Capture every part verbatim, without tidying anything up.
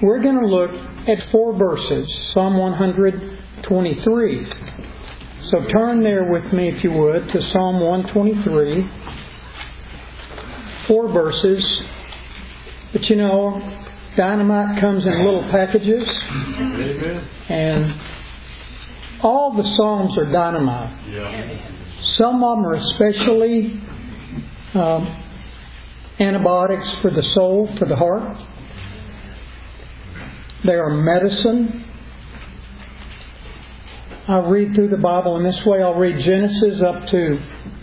we're going to look at four verses, Psalm one twenty-three. So turn there with me, if you would, to Psalm one twenty-three. Four verses. But you know, dynamite comes in little packages. And all the Psalms are dynamite. Some of them are especially um, antibiotics for the soul, for the heart. They are medicine. I'll read through the Bible in this way. I'll read Genesis up to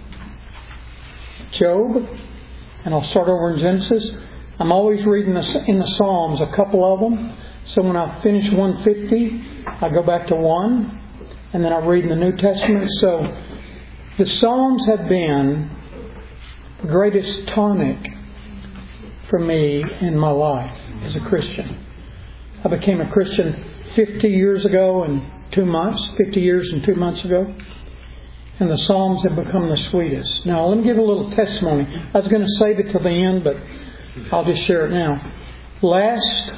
Job, and I'll start over in Genesis. I'm always reading in the Psalms, a couple of them. So when I finish one fifty, I go back to one, and then I read in the New Testament. So the Psalms have been the greatest tonic for me in my life as a Christian. I became a Christian fifty years ago and two months, fifty years and two months ago. And the Psalms have become the sweetest. Now, let me give a little testimony. I was going to save it till the end, but I'll just share it now. Last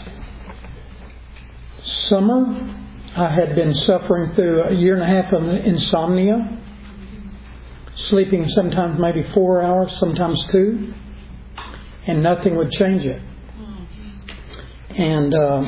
summer, I had been suffering through a year and a half of insomnia. Sleeping sometimes maybe four hours, sometimes two. And nothing would change it. And uh,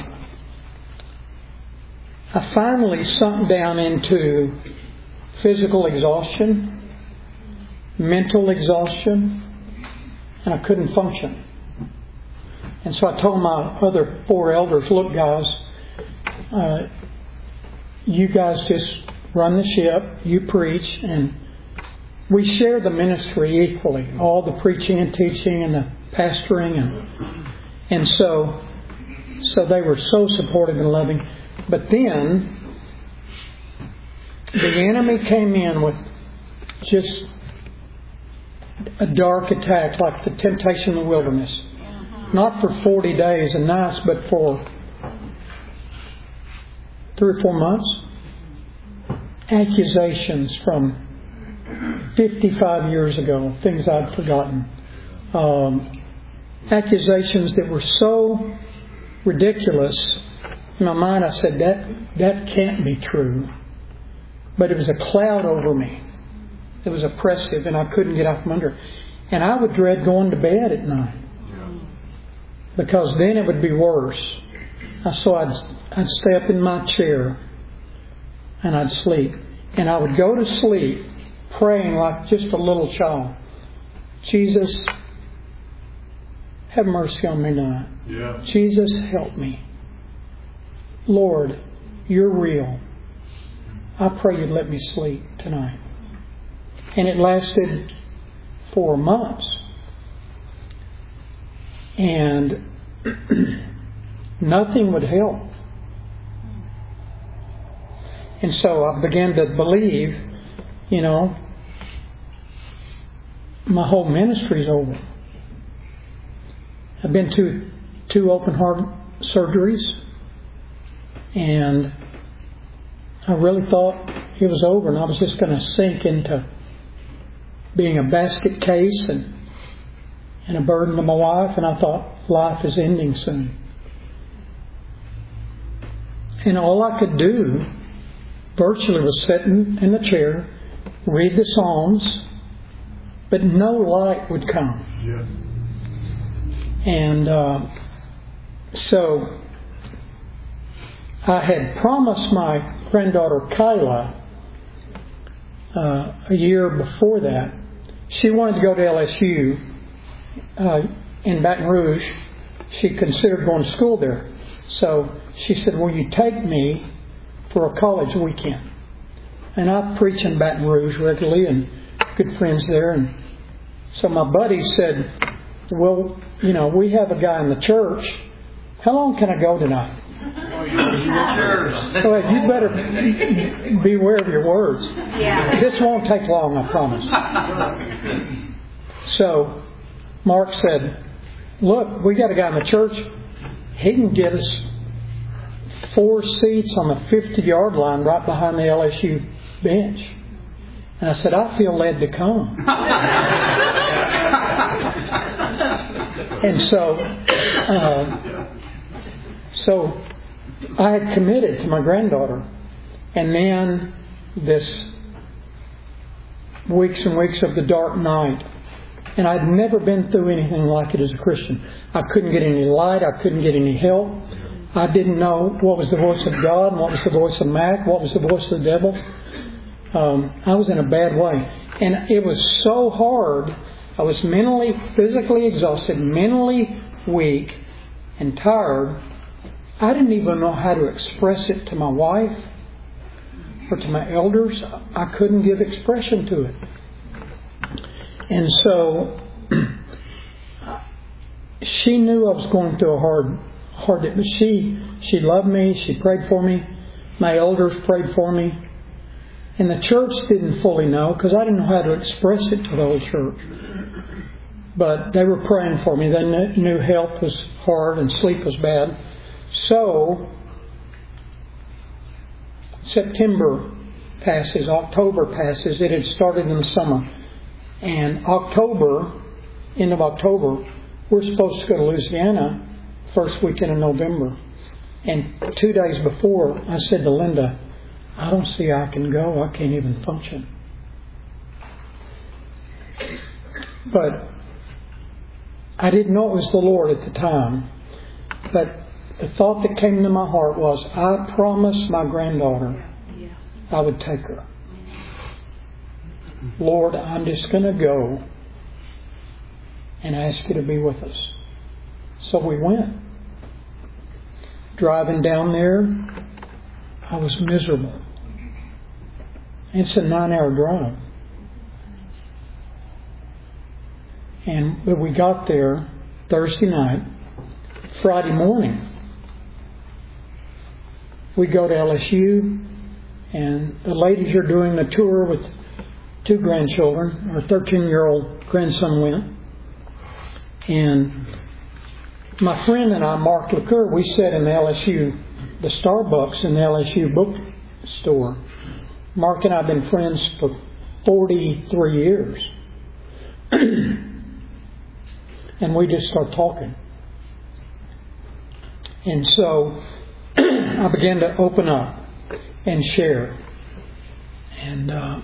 I finally sunk down into physical exhaustion, mental exhaustion, and I couldn't function. And so I told my other four elders, look guys, uh, you guys just run the ship, you preach, and we share the ministry equally, all the preaching and teaching and the pastoring. And, and so, so they were so supportive and loving. But then, the enemy came in with just a dark attack, like the temptation in the wilderness. Not for forty days and nights, but for three or four months. Accusations from fifty-five years ago, things I'd forgotten. Um, accusations that were so ridiculous. In my mind I said, that, that can't be true. But it was a cloud over me. It was oppressive and I couldn't get out from under it. And I would dread going to bed at night. Because then it would be worse. So I'd, I'd stay up in my chair and I'd sleep. And I would go to sleep praying like just a little child. Jesus, have mercy on me now. Yeah. Jesus, help me. Lord, you're real. I pray you'd let me sleep tonight. And it lasted four months. And nothing would help. And so I began to believe, you know, my whole ministry's over. I've been to two open heart surgeries. And I really thought it was over and I was just going to sink into being a basket case and, and a burden to my wife. And I thought life is ending soon. And all I could do virtually was sit in, in the chair, read the Psalms, but no light would come. Yeah. And uh, so I had promised my granddaughter Kyla uh, a year before that. She wanted to go to L S U uh, in Baton Rouge. She considered going to school there. So she said, will you take me for a college weekend? And I preach in Baton Rouge regularly and good friends there. And so my buddy said, well, you know, we have a guy in the church. How long can I go tonight? Well, you better beware of your words. Yeah. This won't take long, I promise. So Mark said, look, we got a guy in the church. He can get us four seats on the fifty-yard line right behind the L S U bench. And I said, I feel led to come. And so uh, So I had committed to my granddaughter. And then this weeks and weeks of the dark night. And I'd never been through anything like it as a Christian. I couldn't get any light. I couldn't get any help. I didn't know what was the voice of God and what was the voice of Mac, what was the voice of the devil. Um, I was in a bad way. And it was so hard. I was mentally, physically exhausted, mentally weak and tired. I didn't even know how to express it to my wife or to my elders. I couldn't give expression to it. And so she knew I was going through a hard, hard day. But she, she loved me. She prayed for me. My elders prayed for me. And the church didn't fully know because I didn't know how to express it to the whole church. But they were praying for me. They knew health was hard and sleep was bad. So September passes, October passes. It had started in the summer. And October, end of October, we're supposed to go to Louisiana first weekend in November. And two days before, I said to Linda, I don't see I can go. I can't even function. But I didn't know it was the Lord at the time. But the thought that came into my heart was, I promised my granddaughter I would take her. Lord, I'm just going to go and ask you to be with us. So we went. Driving down there, I was miserable. It's a nine-hour drive. And when we got there Thursday night, Friday morning, we go to L S U, and the ladies are doing the tour with two grandchildren. Our thirteen-year-old grandson went. And my friend and I, Mark LeCoeur, we sat in the L S U, the Starbucks in the L S U bookstore. Mark and I have been friends for forty-three years. And we just started talking. And so I began to open up and share. And uh,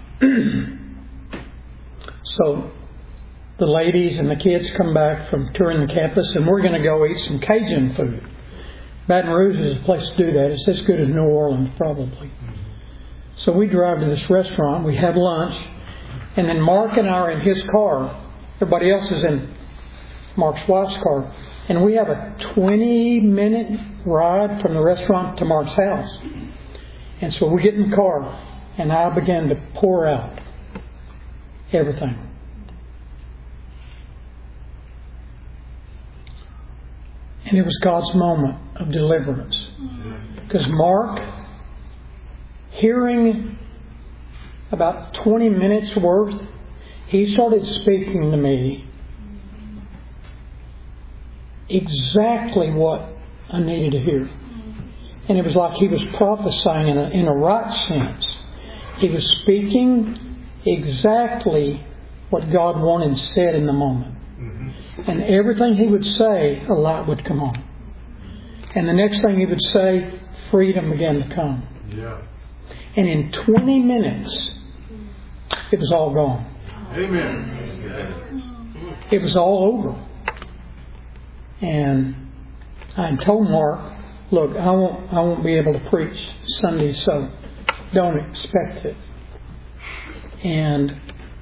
so the ladies and the kids come back from touring the campus, and we're going to go eat some Cajun food. Baton Rouge is a place to do that. It's as good as New Orleans, probably. So we drive to this restaurant. We have lunch. And then Mark and I are in his car. Everybody else is in Mark's wife's car. And we have a twenty-minute ride from the restaurant to Mark's house. And so we get in the car, and I began to pour out everything. And it was God's moment of deliverance. Because Mark, hearing about twenty minutes worth, he started speaking to me exactly what I needed to hear. And it was like he was prophesying in a, in a right sense. He was speaking exactly what God wanted said in the moment. Mm-hmm. And everything he would say, a light would come on. And the next thing he would say, freedom began to come. Yeah. And in twenty minutes, it was all gone. Amen. It was all over. And I told Mark, look, I won't, I won't be able to preach Sunday, so don't expect it. And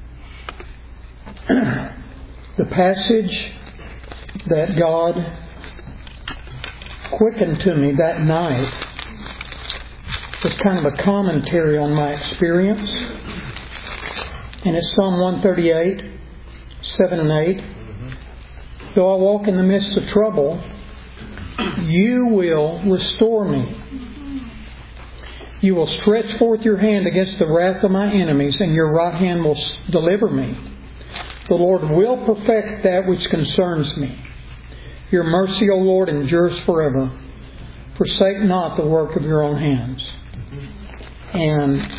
the passage that God quickened to me that night was kind of a commentary on my experience. And it's Psalm one thirty-eight, seven and eight. Though I walk in the midst of trouble, you will restore me. You will stretch forth your hand against the wrath of my enemies, and your right hand will deliver me. The Lord will perfect that which concerns me. Your mercy, O Lord, endures forever. Forsake not the work of your own hands. And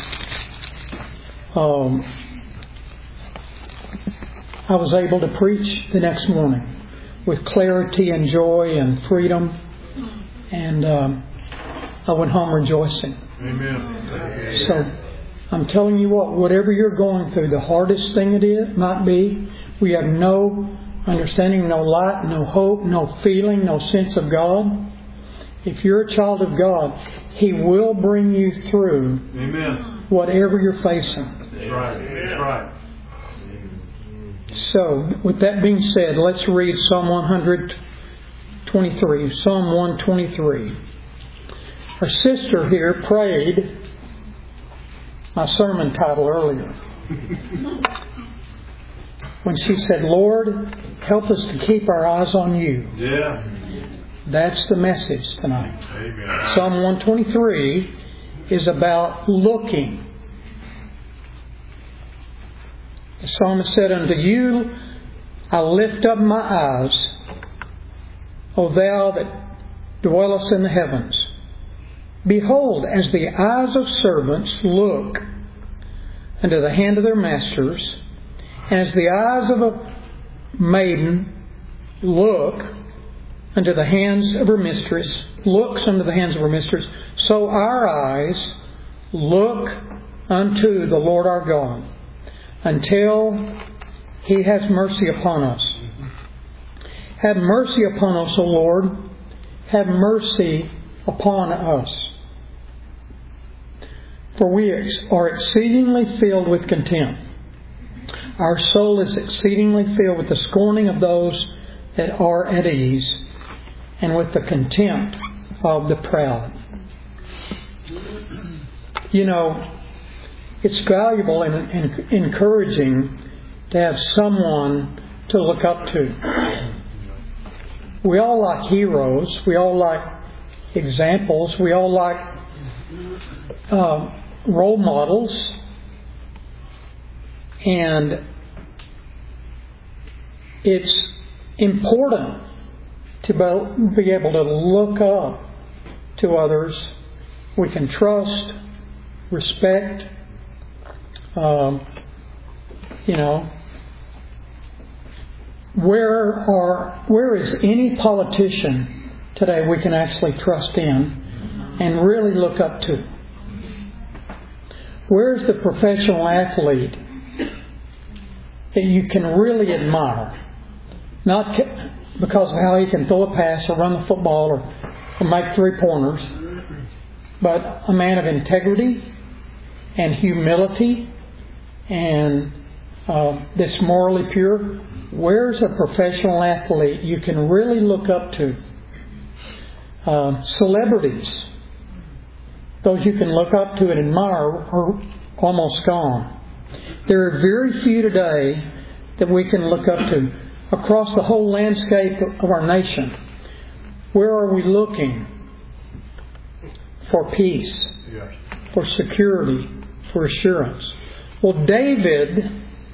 um, I was able to preach the next morning with clarity and joy and freedom. And um, I went home rejoicing. Amen. So I'm telling you what, whatever you're going through, the hardest thing it is might be, we have no understanding, no light, no hope, no feeling, no sense of God. If you're a child of God, He will bring you through Amen. whatever you're facing. That's right. That's right. So, with that being said, let's read Psalm one twenty-three. Psalm one twenty-three. Our sister here prayed my sermon title earlier when she said, Lord, help us to keep our eyes on You. Yeah. That's the message tonight. Amen. Psalm one twenty-three is about looking. The psalmist said, Unto You I lift up my eyes, O Thou that dwellest in the heavens. Behold, as the eyes of servants look unto the hand of their masters, and as the eyes of a maiden look unto the hands of her mistress, looks unto the hands of her mistress, so our eyes look unto the Lord our God, until He has mercy upon us. Have mercy upon us, O Lord. Have mercy upon us. For we are exceedingly filled with contempt. Our soul is exceedingly filled with the scorning of those that are at ease, and with the contempt of the proud. You know, it's valuable and, and encouraging to have someone to look up to. We all like heroes. We all like examples. We all like uh, role models. And it's important to be able to look up to others we can trust, respect. Um, you know, where are where is any politician today we can actually trust in and really look up to? Where's the professional athlete that you can really admire? Not because of how he can throw a pass or run the football or, or make three-pointers, but a man of integrity and humility and uh, that's morally pure. Where's a professional athlete you can really look up to? Uh, celebrities, those you can look up to and admire, are almost gone. There are very few today that we can look up to across the whole landscape of our nation. Where are we looking for peace, for security, for assurance? Well, David,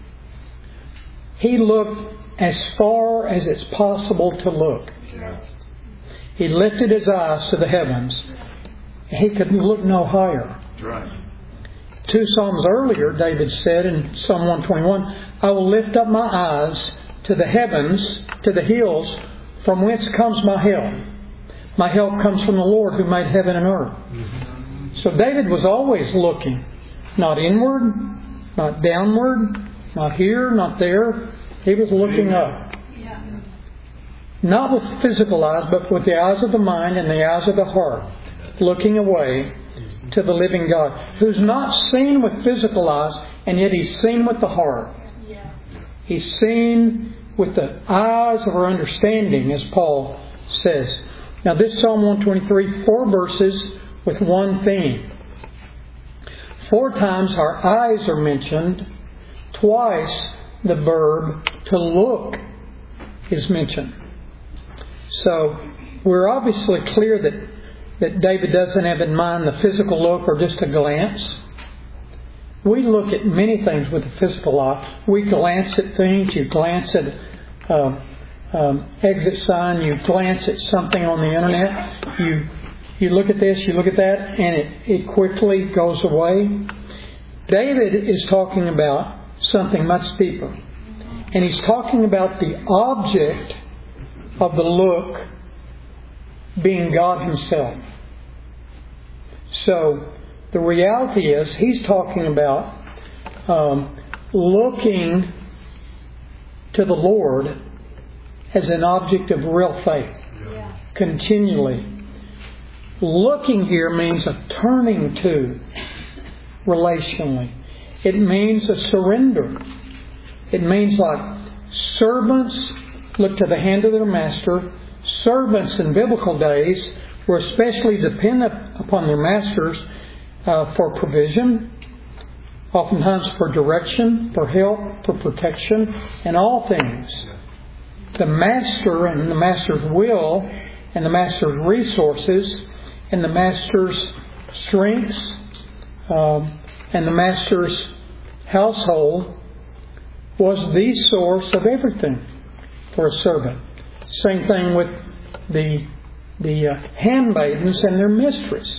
he looked as far as it's possible to look. He lifted his eyes to the heavens. He could look no higher. Right. Two Psalms earlier, David said in Psalm one twenty-one, I will lift up my eyes to the heavens, to the hills, from whence comes my help. My help comes from the Lord who made heaven and earth. Mm-hmm. So David was always looking, not inward, not downward, not here, not there. He was looking up. Yeah. Not with physical eyes, but with the eyes of the mind and the eyes of the heart. Looking away to the living God, who's not seen with physical eyes, and yet He's seen with the heart. Yeah. He's seen with the eyes of our understanding, as Paul says. Now this Psalm one twenty-three, four verses with one theme. Four times our eyes are mentioned. Twice the verb to look is mentioned. So we're obviously clear that, that David doesn't have in mind the physical look or just a glance. We look at many things with the physical eye. We glance at things. You glance at uh, um, exit sign. You glance at something on the internet. You you look at this. You look at that, and it, it quickly goes away. David is talking about something much deeper. And he's talking about the object of the look being God Himself. So the reality is He's talking about um, looking to the Lord as an object of real faith. Yeah. Continually. Looking here means a turning to relationally. It means a surrender. It means like servants look to the hand of their master. Servants in biblical days were especially dependent upon their masters uh, for provision, oftentimes for direction, for help, for protection, in all things. The master and the master's will and the master's resources and the master's strengths um, and the master's household was the source of everything for a servant. Same thing with the the uh, handmaidens and their mistress.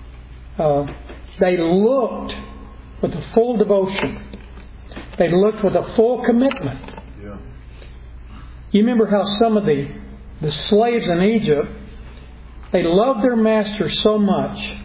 Uh, they looked with a full devotion. They looked with a full commitment. Yeah. You remember how some of the, the slaves in Egypt, they loved their master so much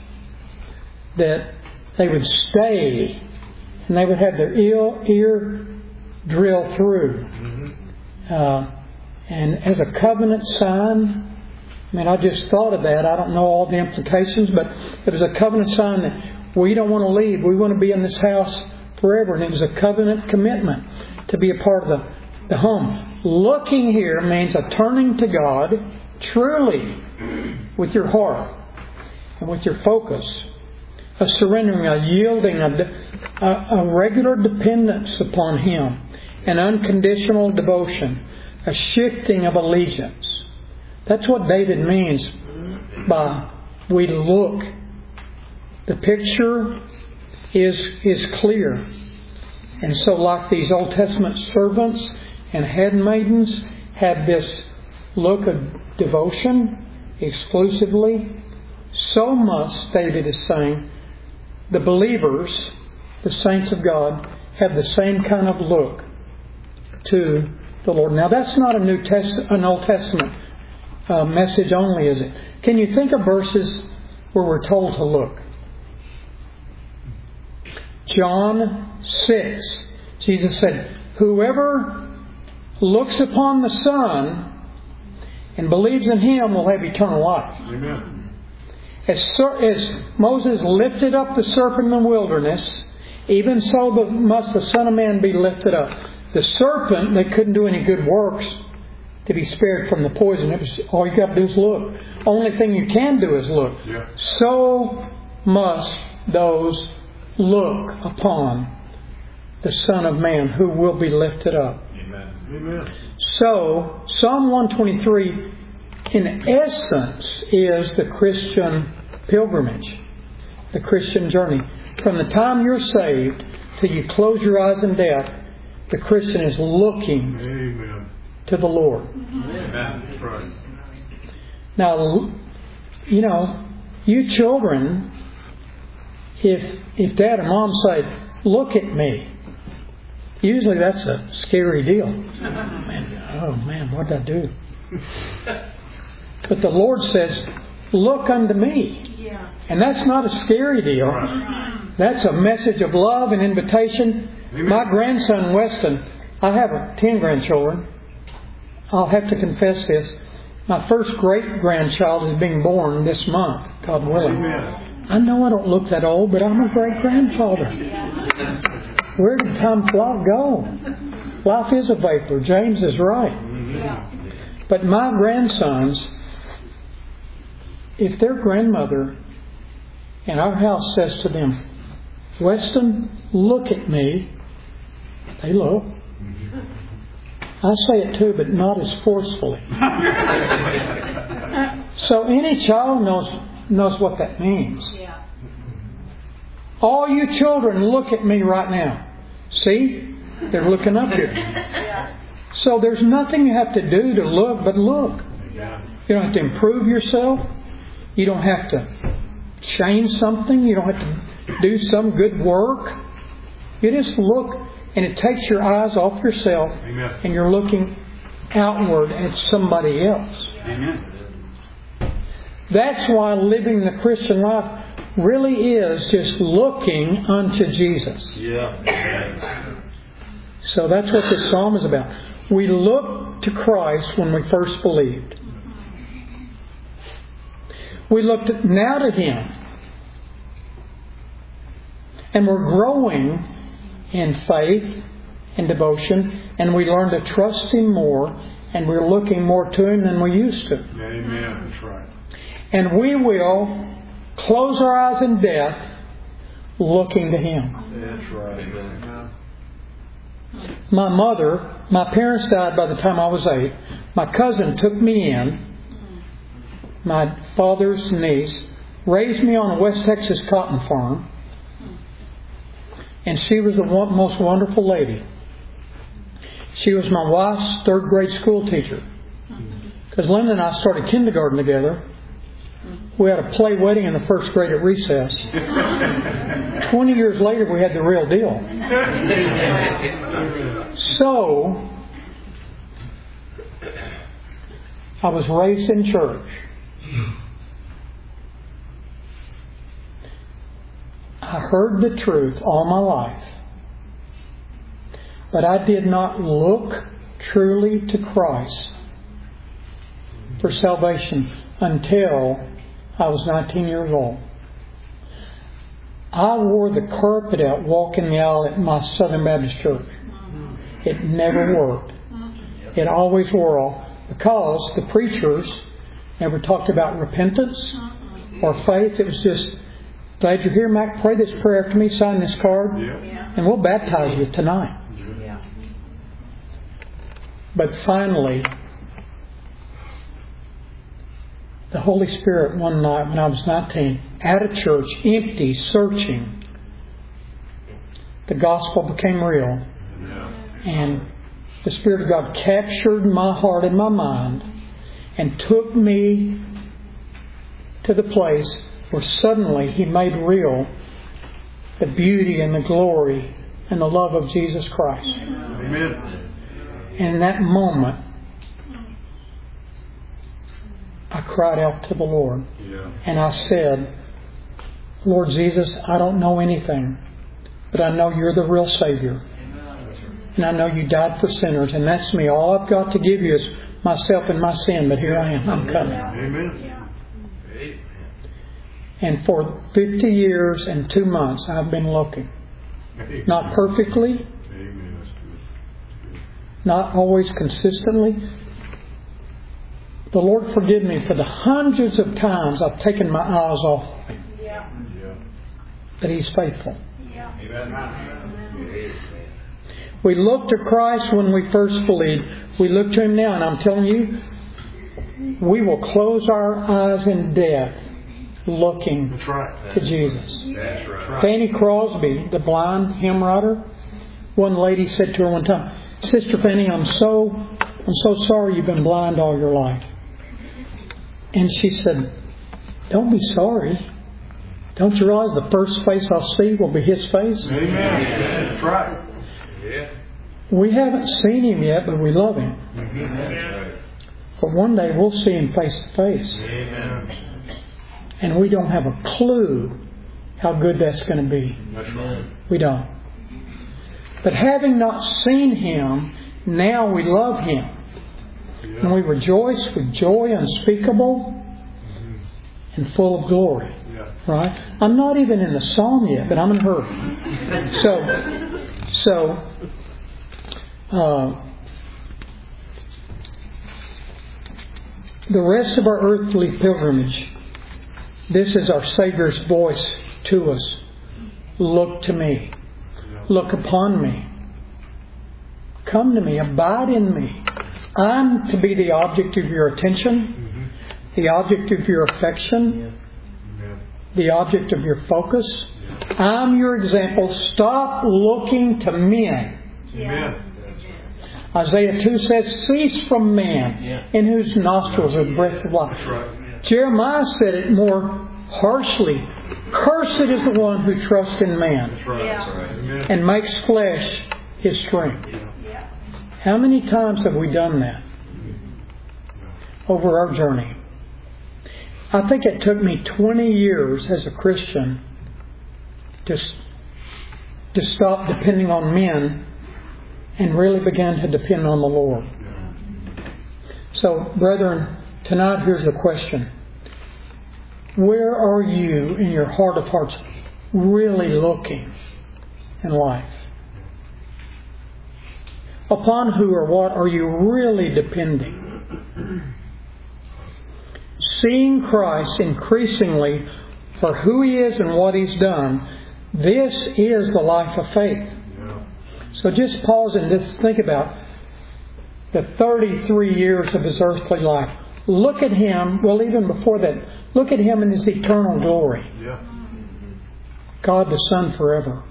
that they would stay and they would have their ear, ear drilled through. Mm-hmm. Uh, and as a covenant sign, I mean, I just thought of that. I don't know all the implications, but it was a covenant sign that we don't want to leave. We want to be in this house forever. And it was a covenant commitment to be a part of the, the home. Looking here means a turning to God truly with your heart and with your focus. A surrendering, a yielding, a, a, a regular dependence upon Him. An unconditional devotion. A shifting of allegiance. That's what David means by we look. The picture is is clear. And so like these Old Testament servants and handmaidens had this look of devotion exclusively, so must, David is saying, the believers, the saints of God, have the same kind of look to the Lord. Now that's not a New Test, an Old Testament uh, message only, is it? Can you think of verses where we're told to look? John six, Jesus said, "Whoever looks upon the Son and believes in Him will have eternal life." Amen. As, as Moses lifted up the serpent in the wilderness, even so the, must the Son of Man be lifted up. The serpent, they couldn't do any good works to be spared from the poison. It was, all you got to do is look. Only thing you can do is look. Yeah. So must those look upon the Son of Man who will be lifted up. Amen. Amen. So, Psalm one twenty-three, in essence, is the Christian pilgrimage, the Christian journey. From the time you're saved till you close your eyes in death, the Christian is looking Amen. to the Lord. Amen. That's right. Now, you know, you children, if if Dad and Mom say, "Look at me," usually that's a scary deal. Man, oh man, what did I do? But the Lord says, "Look unto me." Yeah. And that's not a scary deal. Right. That's a message of love and invitation. Amen. My grandson Weston, I have ten grandchildren. I'll have to confess this. My first great grandchild is being born this month, God willing. Amen. I know I don't look that old, but I'm a great grandfather. Where did time fly go? Life is a vapor. James is right. Mm-hmm. But my grandsons, if their grandmother in our house says to them, "Weston, look at me," they look. I say it too, but not as forcefully. So any child knows knows what that means. Yeah. All you children, look at me right now. See? They're looking up here. Yeah. So there's nothing you have to do to look but look. Yeah. You don't have to improve yourself. You don't have to change something. You don't have to do some good work. You just look, and it takes your eyes off yourself, Amen. and you're looking outward at somebody else. Amen. That's why living the Christian life really is just looking unto Jesus. Yeah. So that's what this psalm is about. We look to Christ when we first believed. We looked now to Him. And we're growing in faith and devotion, and we learn to trust Him more, and we're looking more to Him than we used to. Amen. That's right. And we will close our eyes in death looking to Him. That's right. My mother, my parents died by the time I was eight. My cousin took me in, my father's niece, raised me on a West Texas cotton farm, and she was the one, most wonderful lady. She was my wife's third grade school teacher. Because Linda and I started kindergarten together. We had a play wedding in the first grade at recess. Twenty years later, we had the real deal. So, I was raised in church. I heard the truth all my life. But I did not look truly to Christ for salvation until I was nineteen years old. I wore the carpet out walking the aisle at my Southern Baptist church. It never worked. It always wore off because the preachers never talked about repentance or faith. It was just, glad you're here, Mac. Pray this prayer after me. Sign this card. Yeah. And we'll baptize you tonight. Yeah. But finally, the Holy Spirit one night when I was nineteen, at a church, empty, searching, the gospel became real. Yeah. And the Spirit of God captured my heart and my mind and took me to the place where suddenly He made real the beauty and the glory and the love of Jesus Christ. Amen. And in that moment, I cried out to the Lord. Yeah. And I said, Lord Jesus, I don't know anything, but I know You're the real Savior. And I know You died for sinners, and that's me. All I've got to give You is myself and my sin, but here I am. I'm coming. Amen. And for fifty years and two months, I've been looking. Not perfectly, Amen. That's good. not always consistently. The Lord forgive me for the hundreds of times I've taken my eyes off Him. Yeah. But He's faithful. Amen. We look to Christ when we first believed. We look to Him now, and I'm telling you, we will close our eyes in death looking That's right. to Jesus. That's right. Fanny Crosby, the blind hymn writer, one lady said to her one time, Sister Fanny, I'm so I'm so sorry you've been blind all your life. And she said, don't be sorry. Don't you realize the first face I'll see will be His face? Amen. That's right. Yeah. We haven't seen Him yet, but we love Him. Amen. But one day we'll see Him face to face. Amen. And we don't have a clue how good that's going to be. That's right. We don't. But having not seen Him, now we love Him. Yeah. And we rejoice with joy unspeakable and full of glory. Yeah. Right? I'm not even in the psalm yet, but I'm in her. So, so, uh, the rest of our earthly pilgrimage, this is our Savior's voice to us. Look to me. Look upon me. Come to me. Abide in me. I'm to be the object of your attention, the object of your affection, the object of your focus. I'm your example. Stop looking to men. Amen. Isaiah two says, cease from man, in whose nostrils is breath of life. That's right. Jeremiah said it more harshly. Cursed is the one who trusts in man That's right. That's right. Amen. and makes flesh his strength. How many times have we done that over our journey? I think it took me twenty years as a Christian to, to stop depending on men and really began to depend on the Lord. So, brethren, tonight here's the question. Where are you in your heart of hearts really looking in life? Upon who or what are you really depending? Seeing Christ increasingly for who He is and what He's done, this is the life of faith. So just pause and just think about the thirty-three years of His earthly life. Look at Him, well even before that, look at Him in His eternal glory. God the Son forever,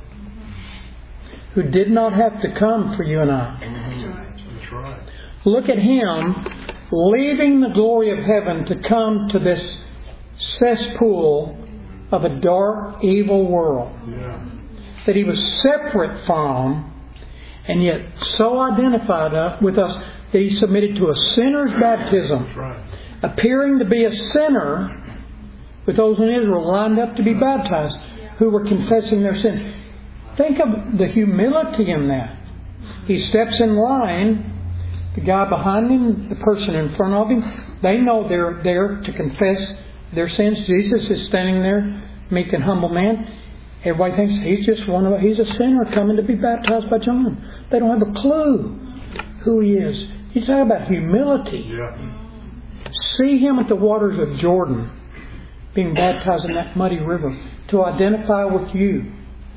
who did not have to come for you and I. That's right. Look at Him leaving the glory of heaven to come to this cesspool of a dark, evil world Yeah. that He was separate from, and yet so identified with us that He submitted to a sinner's baptism, That's right. appearing to be a sinner with those in Israel lined up to be baptized who were confessing their sin. Think of the humility in that. He steps in line, the guy behind him, the person in front of him, they know they're there to confess their sins. Jesus is standing there, meek and humble man. Everybody thinks he's just one of he's a sinner coming to be baptized by John. They don't have a clue who he is. You talk about humility. Yeah. See him at the waters of Jordan, being baptized in that muddy river, to identify with you.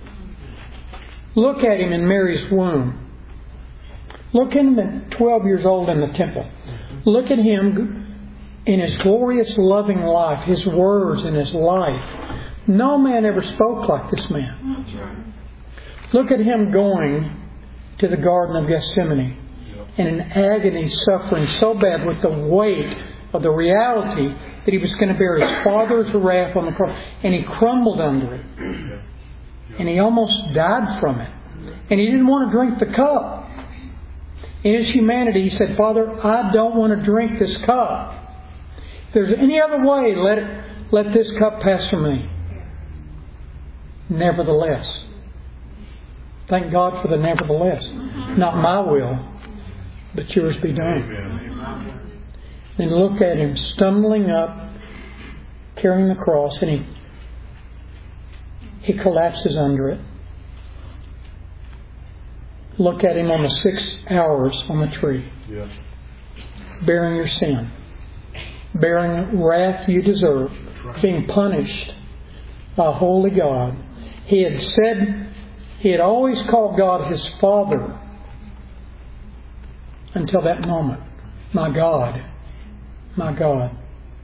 Look at him in Mary's womb. Look at him at twelve years old in the temple. Look at him in his glorious loving life, his words and his life. No man ever spoke like this man. Look at him going to the Garden of Gethsemane in an agony, suffering so bad with the weight of the reality that he was going to bear his Father's wrath on the cross. And he crumbled under it. And he almost died from it. And he didn't want to drink the cup. In his humanity, he said, Father, I don't want to drink this cup. If there's any other way, let it, let this cup pass from me. Nevertheless. Thank God for the nevertheless. Not my will, but yours be done. And look at him stumbling up, carrying the cross, and he he collapses under it. Look at him on the six hours on the tree, Yeah. bearing your sin, bearing wrath you deserve, being punished by a holy God. He had said, he had always called God his Father until that moment. My God, my God.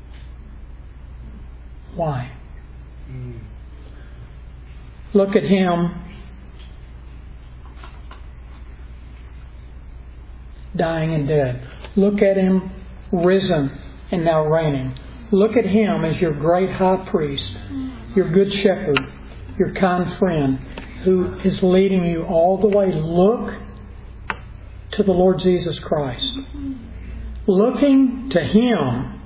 Why? Mm. Look at him dying and dead. Look at him risen and now reigning. Look at him as your great high priest, your good shepherd, your kind friend who is leading you all the way. Look to the Lord Jesus Christ. Looking to Him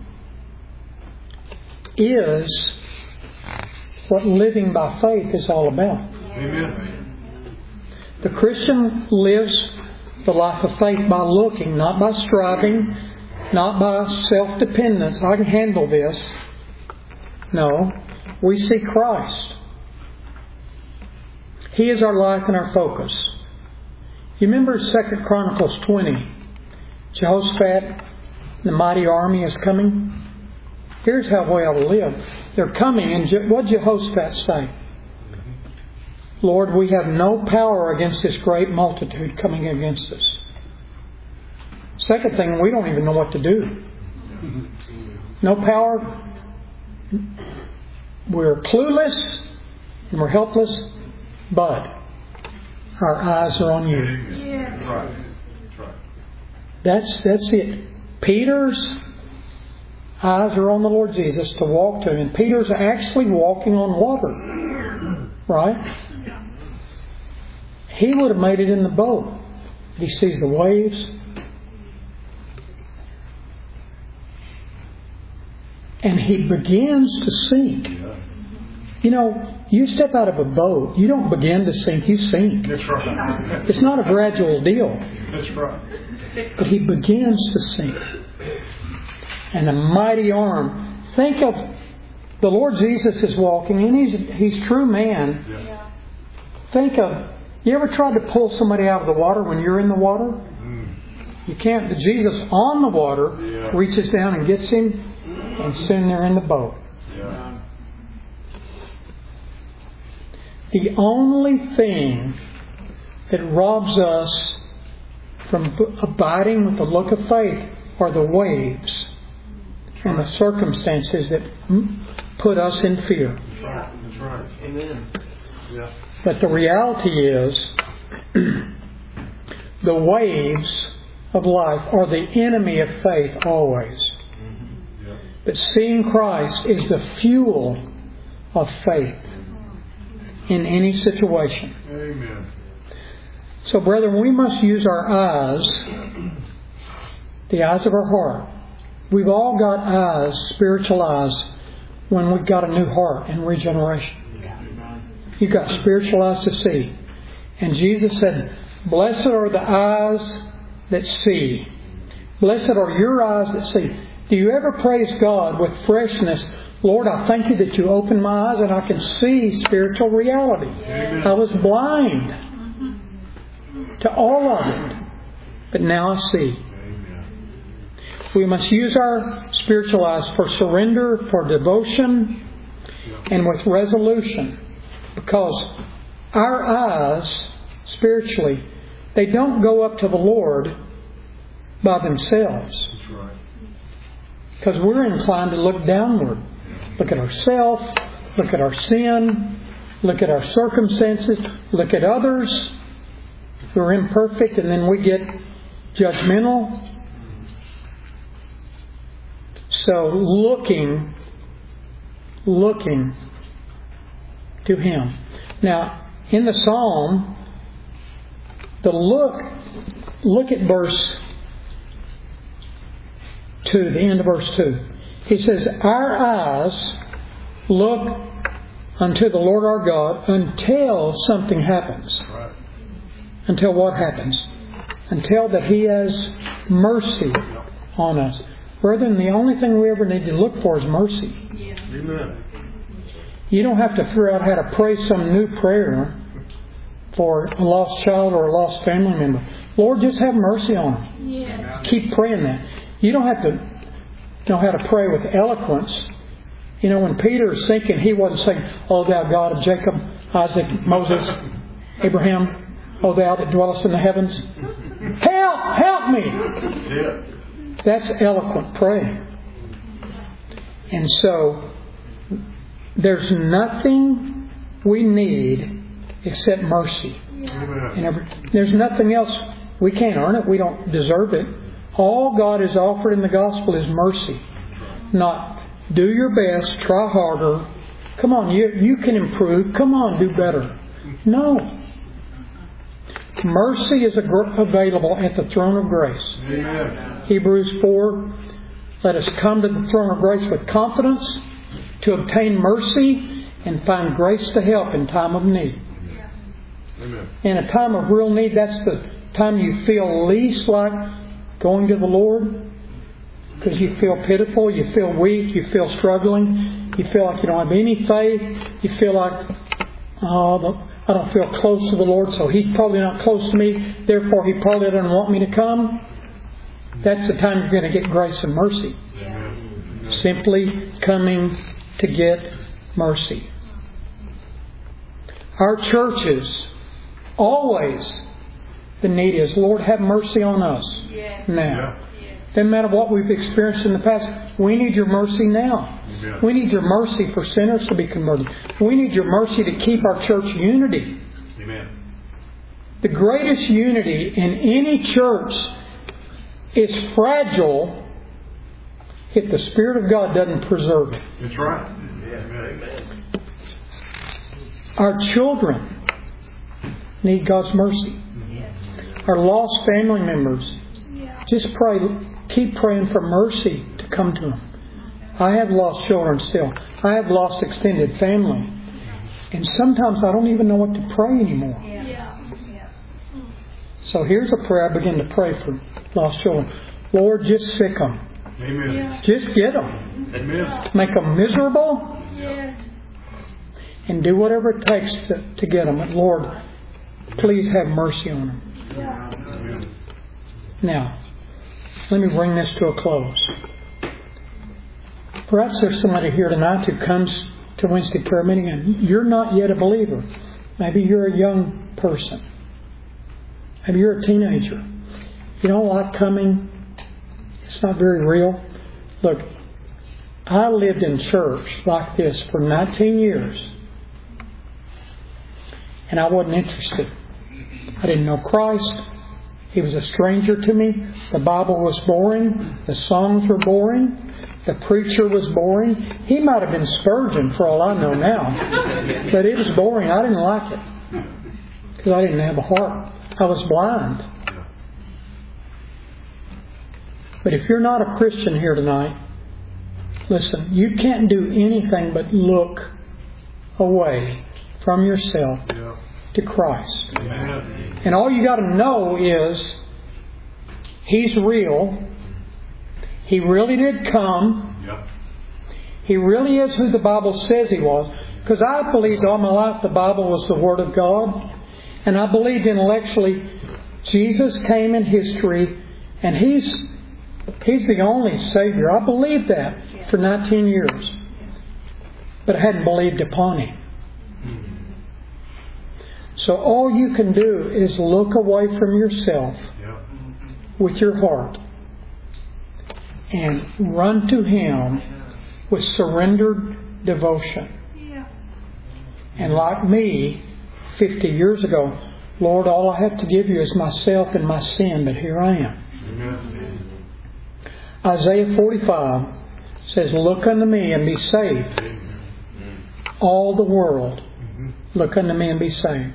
is what living by faith is all about. Amen. The Christian lives the life of faith by looking, not by striving, not by self-dependence. I can handle this. No, we see Christ. He is our life and our focus. You remember Second Chronicles twenty? Jehoshaphat, the mighty army is coming. Here's how we ought to live. They're coming, and Je- what did Jehoshaphat say? Lord, we have no power against this great multitude coming against us. Second thing, we don't even know what to do. No power. We're clueless and we're helpless, but our eyes are on you. Yeah. Right. That's right. That's that's it. Peter's eyes are on the Lord Jesus to walk to Him. And Peter's actually walking on water. Right? He would have made it in the boat. He sees the waves. and he begins to sink. You know, you step out of a boat, you don't begin to sink, you sink. That's right. It's not a gradual deal. That's right. But he begins to sink. And a mighty arm. Think of the Lord Jesus is walking, and he's he's true man. Yeah. Think of, you ever tried to pull somebody out of the water when you're in the water? Mm. You can't. But Jesus on the water Yeah. reaches down and gets him, and soon they're in the boat. Yeah. The only thing that robs us from abiding with the look of faith are the waves and the circumstances that put us in fear. That's right. That's right. Amen. Yeah. But the reality is, the waves of life are the enemy of faith always. Mm-hmm. Yeah. But seeing Christ is the fuel of faith in any situation. Amen. So, brethren, we must use our eyes, the eyes of our heart. We've all got eyes, spiritual eyes, when we've got a new heart in regeneration. You've got spiritual eyes to see. And Jesus said, blessed are the eyes that see. Blessed are your eyes that see. Do you ever praise God with freshness? Lord, I thank you that you opened my eyes and I can see spiritual reality. Amen. I was blind to all of it, but now I see. Amen. We must use our spiritual eyes for surrender, for devotion, and with resolution. Because our eyes, spiritually, they don't go up to the Lord by themselves. That's right. Because we're inclined to look downward. Look at ourselves, look at our sin, look at our circumstances, look at others who are imperfect, and then we get judgmental. So looking, looking to Him. Now, in the Psalm, the look, look at verse two, the end of verse two. He says, our eyes look unto the Lord our God until something happens. Right. Until what happens? Until that He has mercy on us. Brethren, the only thing we ever need to look for is mercy. Amen. You don't have to figure out how to pray some new prayer for a lost child or a lost family member. Lord, just have mercy on them. Yes. Keep praying that. You don't have to know how to pray with eloquence. You know, when Peter is thinking, he wasn't saying, O thou God of Jacob, Isaac, Moses, Abraham, O thou that dwellest in the heavens, help, help me. That's it. That's eloquent praying. And so, there's nothing we need except mercy. Amen. And every, there's nothing else. We can't earn it. We don't deserve it. All God has offered in the gospel is mercy. Not do your best, try harder. Come on, you, you can improve. Come on, do better. No. Mercy is available at the throne of grace. Amen. Hebrews four, let us come to the throne of grace with confidence to obtain mercy and find grace to help in time of need. Amen. In a time of real need, that's the time you feel least like going to the Lord, because you feel pitiful, you feel weak, you feel struggling, you feel like you don't have any faith, you feel like, oh, I don't feel close to the Lord, so He's probably not close to me, therefore He probably doesn't want me to come. That's the time you're going to get grace and mercy. Amen. Simply coming to get mercy. Our churches, always the need is, Lord, have mercy on us Yes. now. Yeah. Doesn't matter what we've experienced in the past. We need your mercy now. Amen. We need your mercy for sinners to be converted. We need your mercy to keep our church unity. Amen. The greatest unity in any church is fragile if the Spirit of God doesn't preserve it. That's right. Amen. Our children need God's mercy. Our lost family members, just pray, keep praying for mercy to come to them. I have lost children still. I have lost extended family. And sometimes I don't even know what to pray anymore. So here's a prayer I begin to pray for lost children. Lord, just sick them. Amen. Just get them. Amen. Make them miserable. And do whatever it takes to, to get them. But Lord, please have mercy on them. Amen. Now, let me bring this to a close. Perhaps there's somebody here tonight who comes to Wednesday prayer meeting and you're not yet a believer. Maybe you're a young person. Maybe you're a teenager. You don't like coming. It's not very real. Look, I lived in church like this for nineteen years. And I wasn't interested. I didn't know Christ. He was a stranger to me. The Bible was boring. The songs were boring. The preacher was boring. He might have been Spurgeon for all I know now. But it was boring. I didn't like it. Because I didn't have a heart. I was blind. But if you're not a Christian here tonight, listen, you can't do anything but look away from yourself to Christ. Amen. And all you got to know is He's real. He really did come. Yep. He really is who the Bible says He was. Because I believed all my life the Bible was the Word of God. And I believed intellectually Jesus came in history and He's He's the only Savior. I believed that for nineteen years. But I hadn't believed upon Him. So all you can do is look away from yourself with your heart and run to Him with surrendered devotion. And like me, fifty years ago, Lord, all I have to give You is myself and my sin, but here I am. Amen. Isaiah forty-five says, look unto me and be saved. All the world, look unto me and be saved.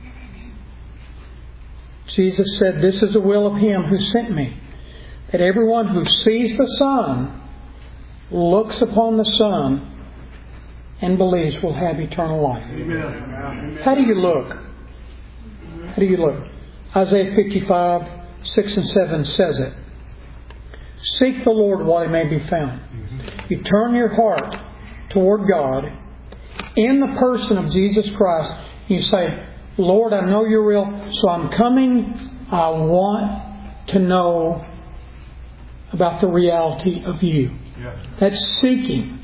Jesus said, this is the will of Him who sent me, that everyone who sees the Son, looks upon the Son, and believes will have eternal life. Amen. How do you look? How do you look? Isaiah fifty-five, six and seven says it. Seek the Lord while He may be found. You turn your heart toward God in the person of Jesus Christ. You say, Lord, I know You're real, so I'm coming. I want to know about the reality of You. That's seeking.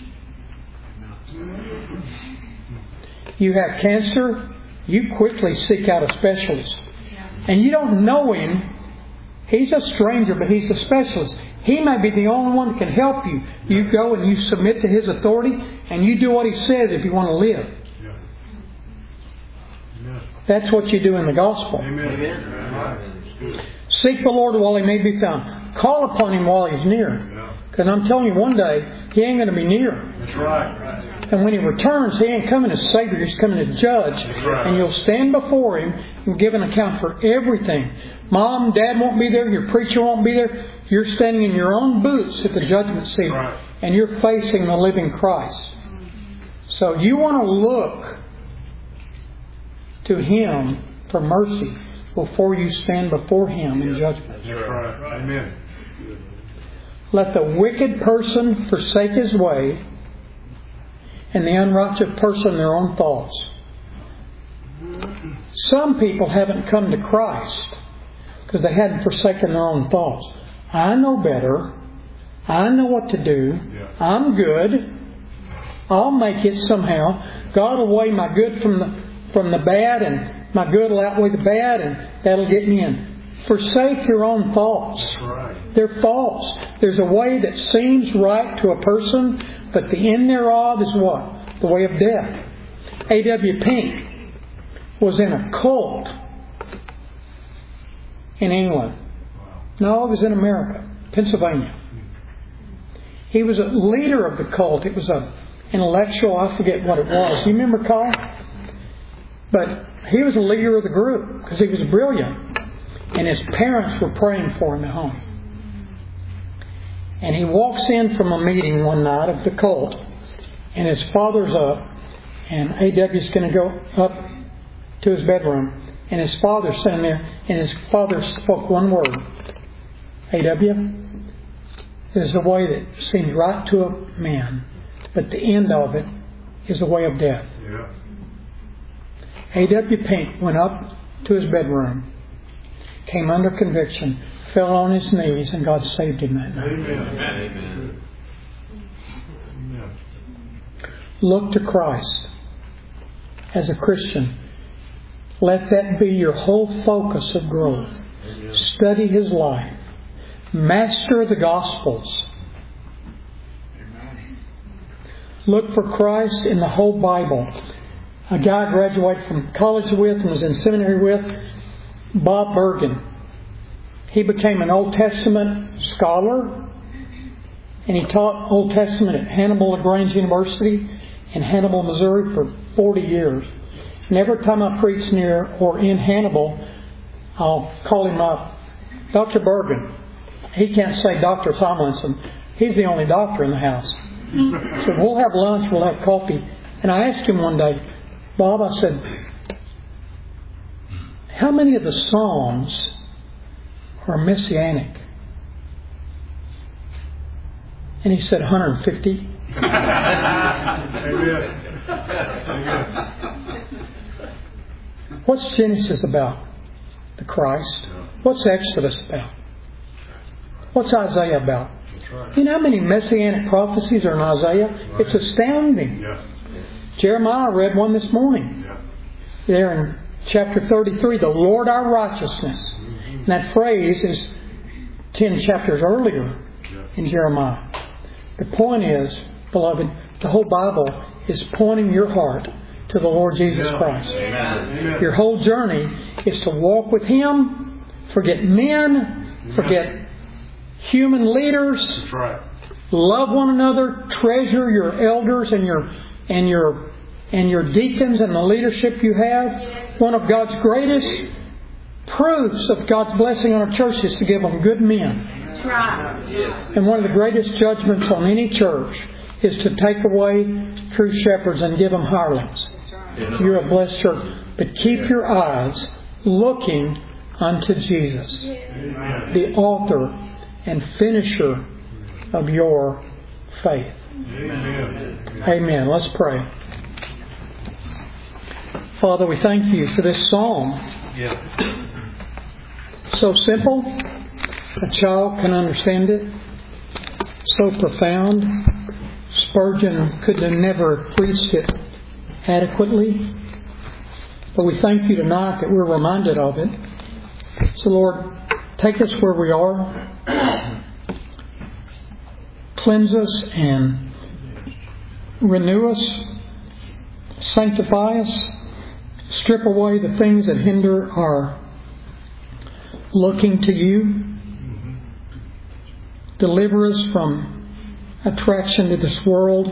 You have cancer, you quickly seek out a specialist. And you don't know him. He's a stranger, but he's a specialist. He may be the only one that can help you. You go and you submit to His authority and you do what He says if you want to live. That's what you do in the gospel. Amen. Seek the Lord while He may be found. Call upon Him while He's near. Because I'm telling you, one day He ain't going to be near. That's right. And when He returns, He ain't coming as Savior. He's coming as Judge. Right. And you'll stand before Him and give an account for everything. Mom, Dad won't be there. Your preacher won't be there. You're standing in your own boots at the judgment seat. Right. And you're facing the living Christ. So you want to look to Him for mercy before you stand before Him in judgment. That's right. Amen. Let the wicked person forsake his way, and the unrighteous person their own thoughts. Some people haven't come to Christ because they hadn't forsaken their own thoughts. I know better. I know what to do. I'm good. I'll make it somehow. God will weigh my good from the from the bad, and my good will outweigh the bad, and that'll get me in. Forsake your own thoughts. That's right. They're false. There's a way that seems right to a person, but the end thereof is what? The way of death. A W Pink was in a cult in England. No, it was in America, Pennsylvania. He was a leader of the cult. It was an intellectual, I forget what it was. Do you remember, Carl? But he was a leader of the group because he was brilliant. And his parents were praying for him at home. And he walks in from a meeting one night of the cult, and his father's up, and A W's going to go up to his bedroom, and his father's sitting there, and his father spoke one word. A W, there's a way that seems right to a man, but the end of it is a way of death. Yeah. A W Pink went up to his bedroom, came under conviction, fell on his knees, and God saved him that night. Amen. Amen. Amen. Look to Christ as a Christian. Let that be your whole focus of growth. Amen. Study His life. Master the Gospels. Amen. Look for Christ in the whole Bible. A guy I graduated from college with and was in seminary with, Bob Bergen. He became an Old Testament scholar, and he taught Old Testament at Hannibal LaGrange University in Hannibal, Missouri for forty years. And every time I preach near or in Hannibal, I'll call him up, Doctor Bergen. He can't say Doctor Tomlinson. He's the only doctor in the house. So we'll have lunch, we'll have coffee. And I asked him one day, Bob, I said, how many of the Psalms are messianic? And he said one hundred fifty. Amen. Amen. What's Genesis about? The Christ. What's Exodus about? What's Isaiah about? That's right. You know how many messianic prophecies are in Isaiah? Right. It's astounding. Yeah. Jeremiah read one this morning. Yeah. There in chapter thirty-three, the Lord our righteousness. Mm-hmm. And that phrase is ten chapters earlier Yeah. in Jeremiah. The point is, beloved, the whole Bible is pointing your heart to the Lord Jesus Yeah. Christ. Amen. Your whole journey is to walk with Him, forget men, forget human leaders, That's right. love one another, treasure your elders and your and your and your deacons and the leadership you have. One of God's greatest proofs of God's blessing on our church is to give them good men. That's right. Yes. And one of the greatest judgments on any church is to take away true shepherds and give them hirelings. You're a blessed church. But keep your eyes looking unto Jesus, Amen. the author and finisher of your faith. Amen. Amen. Let's pray. Father, we thank You for this psalm. Yeah. So simple, a child can understand it. So profound, Spurgeon could have never preached it adequately. But we thank You tonight that we're reminded of it. So Lord, take us where we are. Cleanse us and renew us. Sanctify us. Strip away the things that hinder our looking to You. Deliver us from attraction to this world.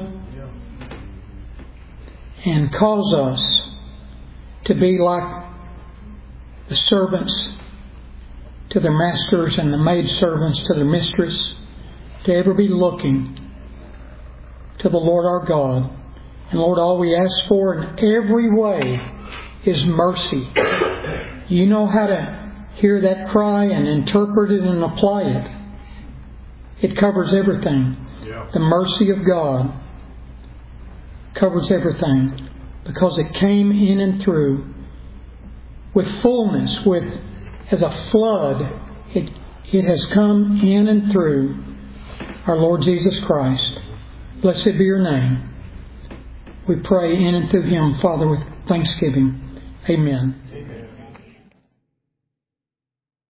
And cause us to be like the servants to their masters and the maidservants to their mistress, to ever be looking to the Lord our God. And Lord, all we ask for in every way is mercy. You know how to hear that cry and interpret it and apply it. It covers everything. Yeah. The mercy of God covers everything because it came in and through with fullness, with as a flood. It it has come in and through our Lord Jesus Christ. Blessed be Your name. We pray in and through Him, Father, with thanksgiving. Amen.